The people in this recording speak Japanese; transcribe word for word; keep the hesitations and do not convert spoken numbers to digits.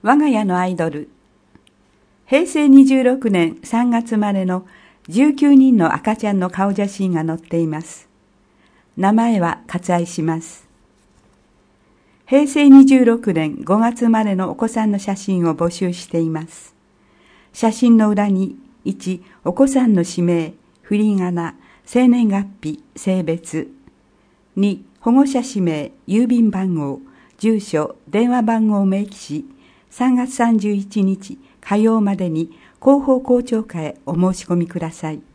我が家のアイドル。へいせいにじゅうろくねんさんがつ生まれのじゅうきゅうにんの赤ちゃんの顔写真が載っています。名前は割愛します。へいせいにじゅうろくねんごがつ生まれのお子さんの写真を募集しています。写真の裏にいち、お子さんの氏名、振り仮名、生年月日、性別。に、保護者氏名、郵便番号、住所、電話番号を明記し、さんがつさんじゅういちにち火曜までに広報校長課へお申し込みください。